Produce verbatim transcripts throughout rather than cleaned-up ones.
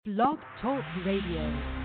Blog Talk Radio.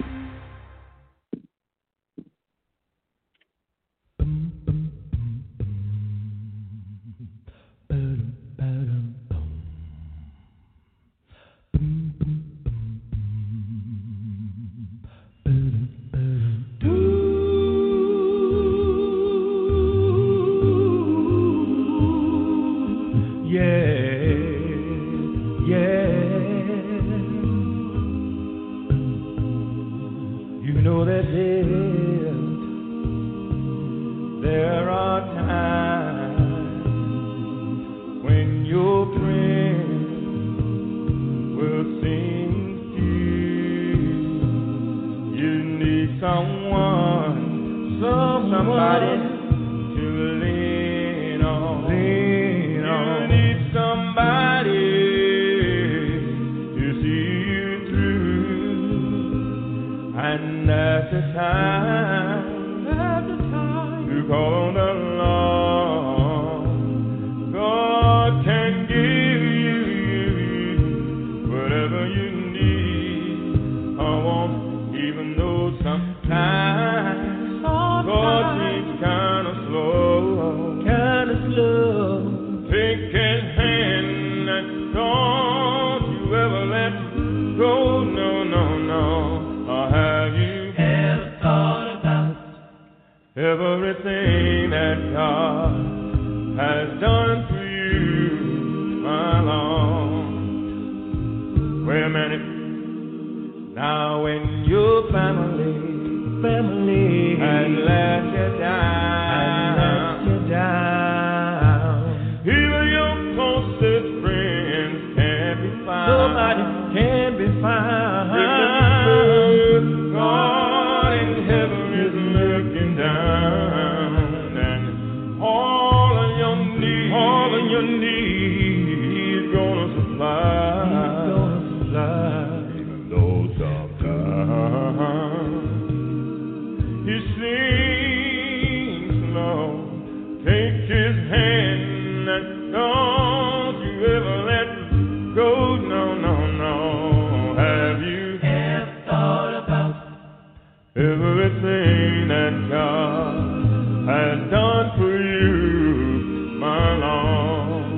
Everything that God has done for you, my Lord. Wait a minute. Now when your family, family has let you down, let you down. Even your closest friends can't be found. Nobody can be found. God in heaven is looking down, and all of your needs, all of your needs, He's gonna supply. He's gonna supply. Even though sometimes He seems slow, take His hand and don't you ever let go. No, no, no. Have you ever thought about everything that God has done for you, my Lord?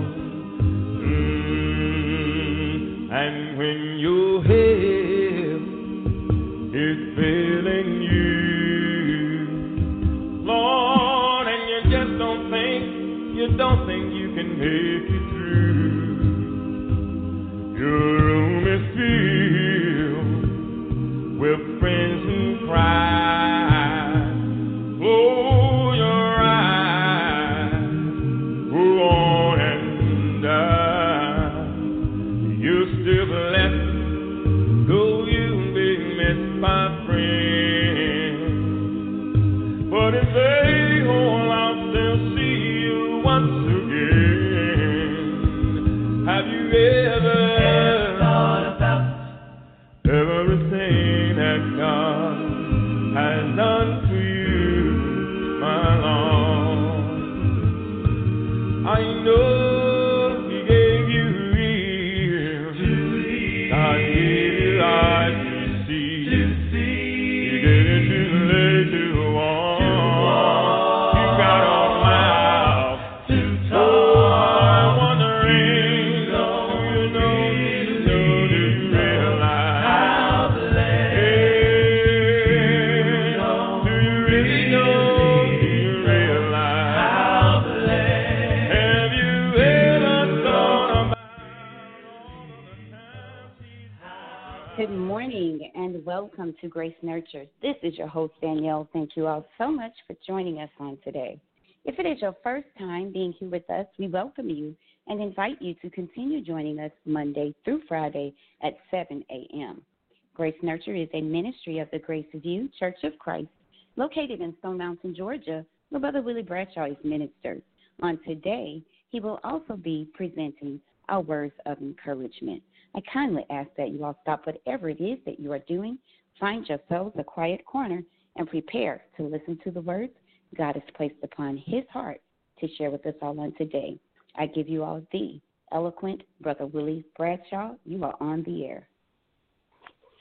Mm. And when your head is failing you, Lord, and you just don't think, you don't think you can make it through. Your room is filled with friends who cry. Close your eyes, go on and die. You're still blessed, though you've been missed by friends. But if they hold out, they'll see you once again. Have you ever thought about everything that God has done for you, my Lord? I know He gave you ears, God gave you eyes to see, He gave you to lay to walk, you got a mouth to talk. I'm wondering, do you know, do you know, do you realize how blessed? Do you really know, do you realize how blessed? Have you ever thought about Good morning and welcome to Grace Nurtures. This is your host, Danielle. Thank you all so much for joining us on today. If it is your first time being here with us, we welcome you and invite you to continue joining us Monday through Friday at seven a.m. Grace Nurture is a ministry of the Grace View Church of Christ located in Stone Mountain, Georgia, where Brother Willie Bradshaw is ministered. On today, he will also be presenting our words of encouragement. I kindly ask that you all stop whatever it is that you are doing, find yourselves a quiet corner, and prepare to listen to the words God has placed upon His heart to share with us all on today. I give you all the eloquent Brother Willie Bradshaw. You are on the air.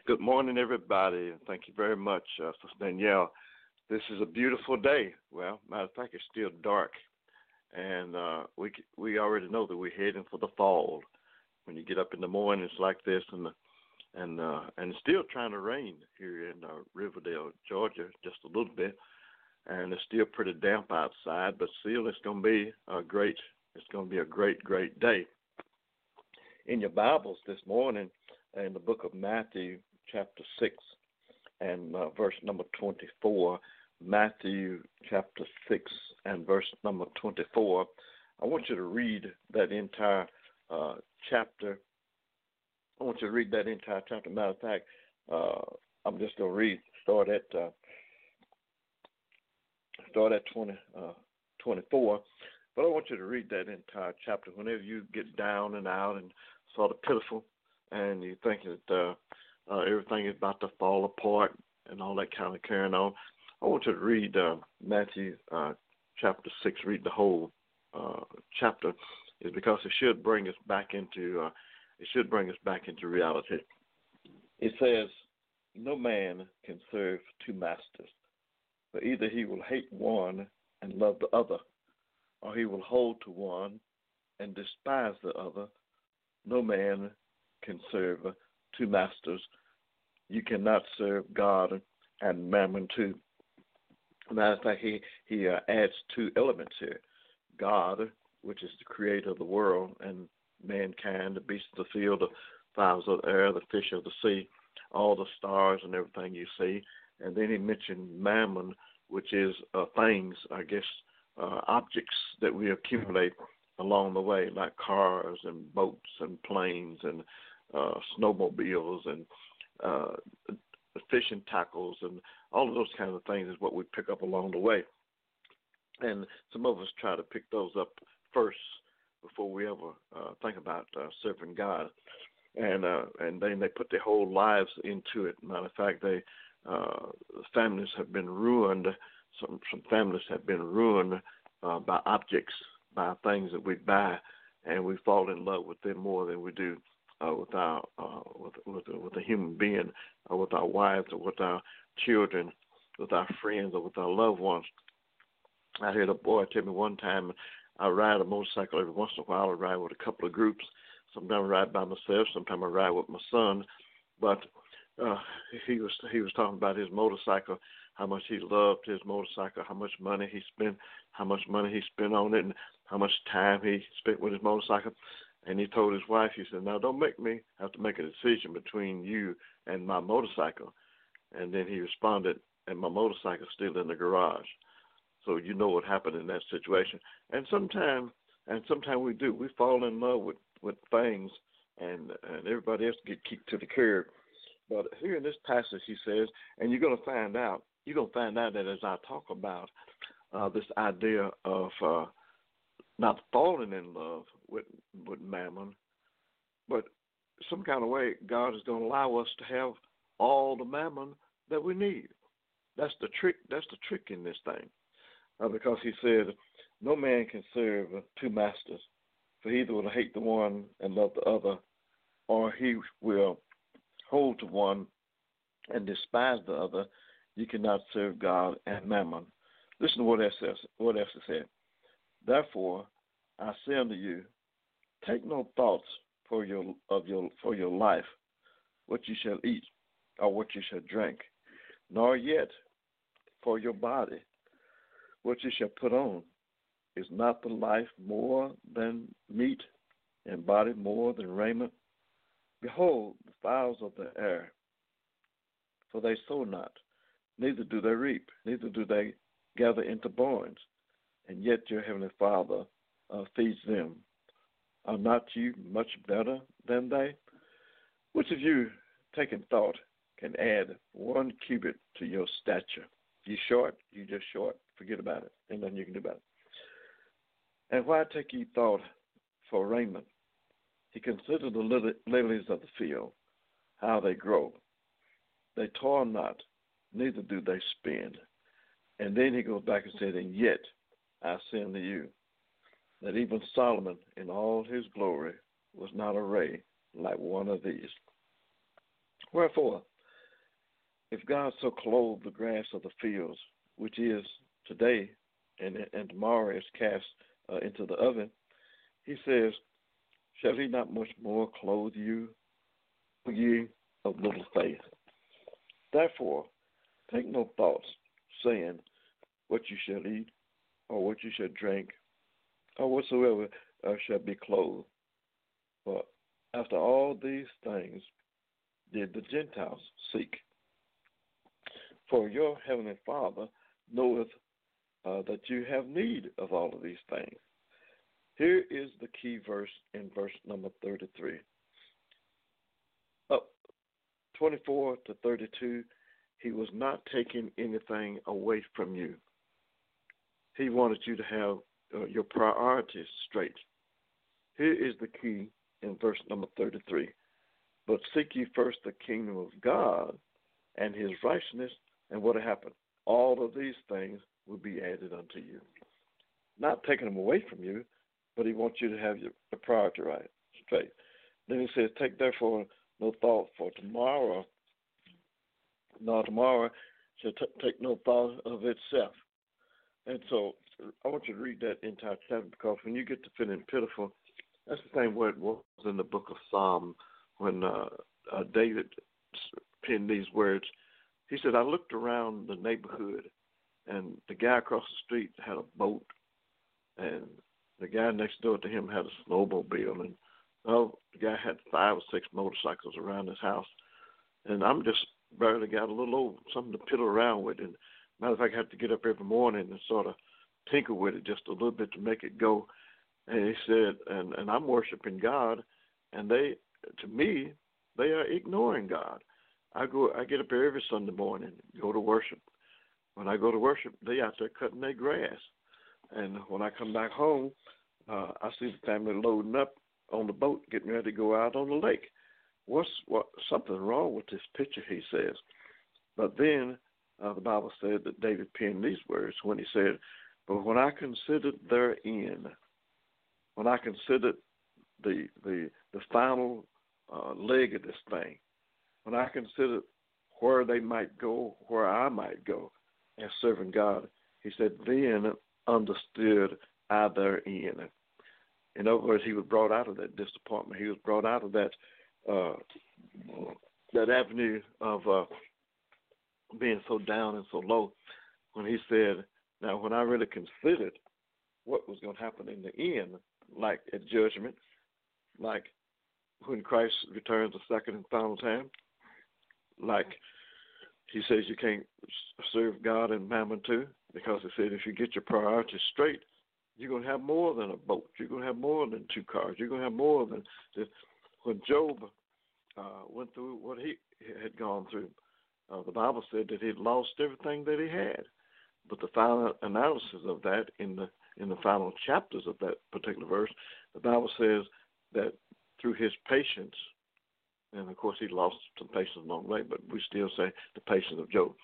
Good morning, everybody, and thank you very much, uh, Sister Danielle. This is a beautiful day. Well, matter of fact, it's still dark, and uh, we we already know that we're heading for the fall. When you get up in the morning, it's like this, and the, and uh, and it's still trying to rain here in uh, Riverdale, Georgia, just a little bit, and it's still pretty damp outside. But still, it's going to be a great. It's going to be a great, great day. In your Bibles this morning, in the book of Matthew, chapter six, and uh, verse number twenty-four. Matthew chapter six and verse number twenty-four. I want you to read that entire uh, chapter. I want you to read that entire chapter. Matter of fact, uh, I'm just going to read, start at uh, start at twenty, uh, twenty-four. But I want you to read that entire chapter. Whenever you get down and out and sort of pitiful, and you think that uh, uh, everything is about to fall apart and all that kind of carrying on, I want you to read uh, Matthew uh, chapter six, read the whole uh, chapter, is because it should bring us back into uh, it should bring us back into reality. It says, "No man can serve two masters, for either he will hate one and love the other, or he will hold to one and despise the other. No man can serve two masters. You cannot serve God and mammon too." Matter of fact, he, he uh, adds two elements here. God, which is the creator of the world, and mankind, the beasts of the field, the fowls of the air, the fish of the sea, all the stars and everything you see. And then he mentioned mammon, which is uh, things, I guess, uh, objects that we accumulate along the way, like cars and boats and planes and uh, snowmobiles and uh, fishing tackles and all of those kinds of things is what we pick up along the way. And some of us try to pick those up first before we ever uh, think about uh, serving God. And uh, and then they put their whole lives into it. Matter of fact, they uh, families have been ruined. Some some families have been ruined uh, by objects, by things that we buy, and we fall in love with them more than we do uh, with our uh, with with with a human being, or with our wives, or with our children, with our friends, or with our loved ones. I heard a boy tell me one time, I ride a motorcycle every once in a while. I ride with a couple of groups. Sometimes I ride by myself. Sometimes I ride with my son. But uh, he was he was talking about his motorcycle, how much he loved his motorcycle, how much money he spent, how much money he spent on it, and how much time he spent with his motorcycle. And he told his wife, he said, "Now don't make me have to make a decision between you and my motorcycle." And then he responded, "And my motorcycle's still in the garage." So you know what happened in that situation. And sometimes, and sometimes we do, we fall in love with, with things, and and everybody else get kicked to the curb. But here in this passage, he says, and you're going to find out, you're going to find out that as I talk about uh, this idea of uh, not falling in love with with mammon, but some kind of way God is going to allow us to have all the mammon that we need. That's the trick. That's the trick in this thing, uh, because he said, "No man can serve two masters, for he either will hate the one and love the other, or he will hold to one and despise the other. You cannot serve God and mammon." Listen to what else says. What else it said. "Therefore, I say unto you, take no thoughts for your of your for your life, what you shall eat, or what you shall drink, nor yet for your body, what you shall put on. Is not the life more than meat, and body more than raiment? Behold the fowls of the air, for they sow not, neither do they reap, neither do they gather into barns, and yet your heavenly Father uh, feeds them. Are not you much better than they? Which of you, taking thought, can add one cubit to your stature? You short, you just short. Forget about it. Ain't nothing you can do about it. And why take ye thought for raiment? He considered the lilies of the field, how they grow. They toil not, neither do they spin. And then he goes back and said, and yet I say unto you, that even Solomon in all his glory was not arrayed like one of these. Wherefore, if God so clothed the grass of the fields, which is today and, and tomorrow is cast uh, into the oven, he says, shall he not much more clothe you, ye of little faith? Therefore, take no thoughts, saying, what you shall eat, or what you shall drink, or whatsoever uh, shall be clothed. For after all these things did the Gentiles seek. For your heavenly Father knoweth uh, that you have need of all of these things. Here is the key verse in verse number thirty-three. Up twenty-four to thirty-two, he was not taking anything away from you. He wanted you to have uh, your priorities straight. Here is the key in verse number thirty-three. But seek ye first the kingdom of God and his righteousness, and what will happen? All of these things will be added unto you. Not taking them away from you, but he wants you to have your priority right, straight. Then he says, take therefore no thought for tomorrow, nor tomorrow shall t- take no thought of itself. And so I want you to read that entire chapter, because when you get to feeling pitiful, that's the same word was in the book of Psalm when uh, uh, David penned these words. He said, I looked around the neighborhood, and the guy across the street had a boat, and the guy next door to him had a snowmobile, and well, the guy had five or six motorcycles around his house, and I'm just barely got a little old, something to piddle around with. And matter of fact, I have to get up every morning and sort of tinker with it just a little bit to make it go. And he said, and, and I'm worshiping God, and they, to me, they are ignoring God. I go, I get up here every Sunday morning, go to worship. When I go to worship, they out there cutting their grass. And when I come back home, uh, I see the family loading up on the boat, getting ready to go out on the lake. What's what? Something wrong with this picture, he says. But then uh, the Bible said that David penned these words when he said, but when I considered their end, when I considered the the the final uh, leg of this thing, when I considered where they might go, where I might go as serving God, he said, then understood I their end. In other words, he was brought out of that disappointment. He was brought out of that uh, that avenue of uh, being so down and so low when he said, now when I really considered what was going to happen in the end, like at judgment, like when Christ returns the second and final time, like he says you can't serve God and mammon too, because he said if you get your priorities straight, you're going to have more than a boat. You're going to have more than two cars. You're going to have more than this. When Job uh, went through what he had gone through, uh, the Bible said that he'd lost everything that he had. But the final analysis of that in the in the final chapters of that particular verse, the Bible says that through his patience, and of course he lost some patience along the way, but we still say the patience of Job.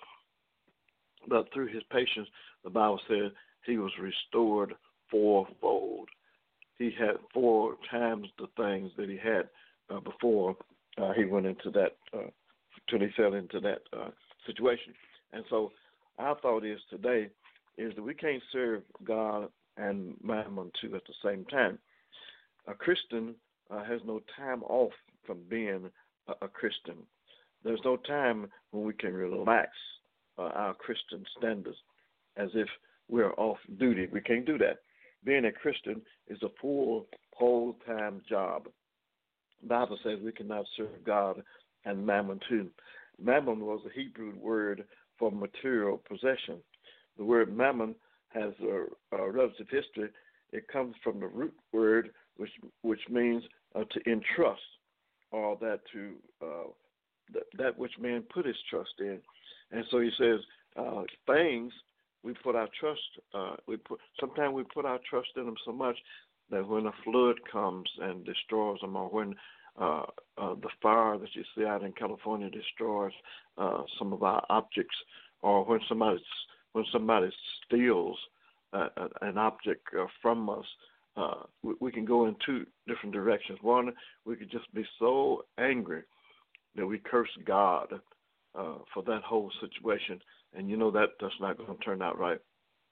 But through his patience, the Bible said he was restored fourfold. He had four times the things that he had uh, before uh, he went into that, uh, till he fell into that uh, situation. And so our thought is today is that we can't serve God and mammon too at the same time. A Christian uh, has no time off from being a, a Christian. There's no time when we can relax uh, our Christian standards as if we're off duty. We can't do that. Being a Christian is a full, whole-time job. The Bible says we cannot serve God and mammon too. Mammon was a Hebrew word for material possession. The word mammon has a, a relative history. It comes from the root word, which which means uh, to entrust, or that to uh, th- that which man put his trust in. And so he says uh, things we put our trust. Uh, we put sometimes we put our trust in them so much that when a flood comes and destroys them, or when uh, uh, the fire that you see out in California destroys uh, some of our objects, or when somebody when somebody steals uh, an object uh, from us, uh, we, we can go in two different directions. One, we could just be so angry that we curse God uh, for that whole situation, and you know that that's not going to turn out right.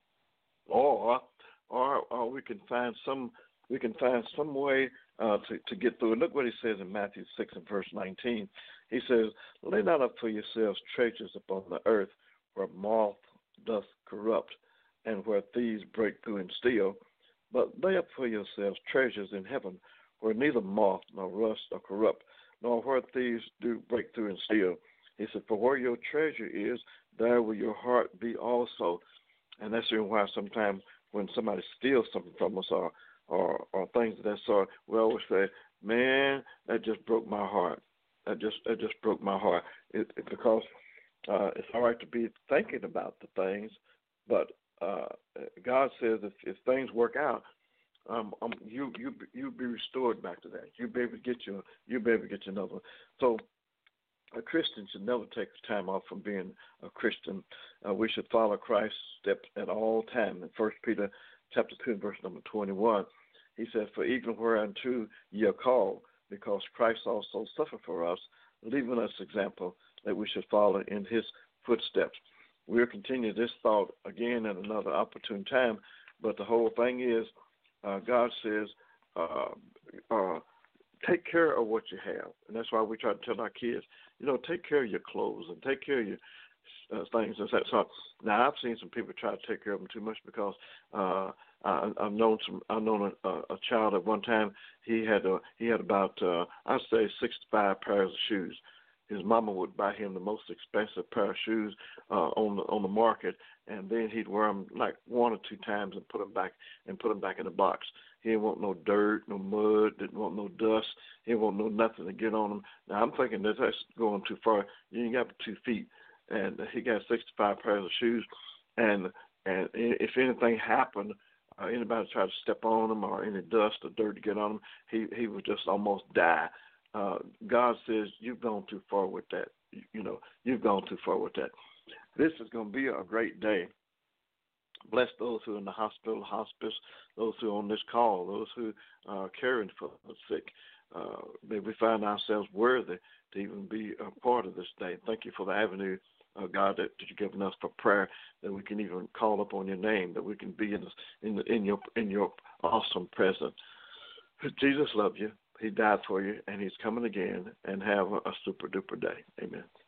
Or, or, or we can find some we can find some way uh, to to get through it. Look what he says in Matthew six and verse nineteen. He says, "Lay not up for yourselves treasures upon the earth, where moth doth corrupt, and where thieves break through and steal. But lay up for yourselves treasures in heaven, where neither moth nor rust or corrupt, nor where thieves do break through and steal." He said, "For where your treasure is, there will your heart be also." And that's the reason why sometimes when somebody steals something from us or or, or things of that sort, we always say, "Man, that just broke my heart. That just that just broke my heart." It, it, because uh, it's all right to be thinking about the things, but uh, God says if, if things work out, um, um, you you you be restored back to that. You'll be able to get your you'll be able to get you another one. So a Christian should never take time off from being a Christian. Uh, we should follow Christ's steps at all time. In First Peter chapter two, verse number twenty-one, he says, "For even whereunto ye are called, because Christ also suffered for us, leaving us example that we should follow in his footsteps." We'll continue this thought again at another opportune time, but the whole thing is, uh, God says, uh, uh, take care of what you have. And that's why we try to tell our kids, you know, take care of your clothes and take care of your uh, things and that sort. Now, I've seen some people try to take care of them too much because uh, I, I've known some. I've known a, a child at one time. He had a, he had about uh, I'd say sixty-five pairs of shoes. His mama would buy him the most expensive pair of shoes uh, on the on the market, and then he'd wear them like one or two times and put them back and put them back in the box. He didn't want no dirt, no mud, didn't want no dust. He didn't want no nothing to get on him. Now I'm thinking that that's going too far. You ain't got two feet, and he got sixty-five pairs of shoes, and and if anything happened, uh, anybody tried to step on him or any dust or dirt to get on him, he he would just almost die. Uh, God says, you've gone too far with that. You, you know, you've gone too far with that. This is going to be a great day. Bless those who are in the hospital, hospice, those who are on this call, those who are caring for the sick. Uh, may we find ourselves worthy to even be a part of this day. Thank you for the avenue, uh, God, that, that you've given us for prayer, that we can even call upon your name, that we can be in, in, in your in your awesome presence. Jesus loves you. He died for you, and he's coming again, and have a, a super-duper day. Amen.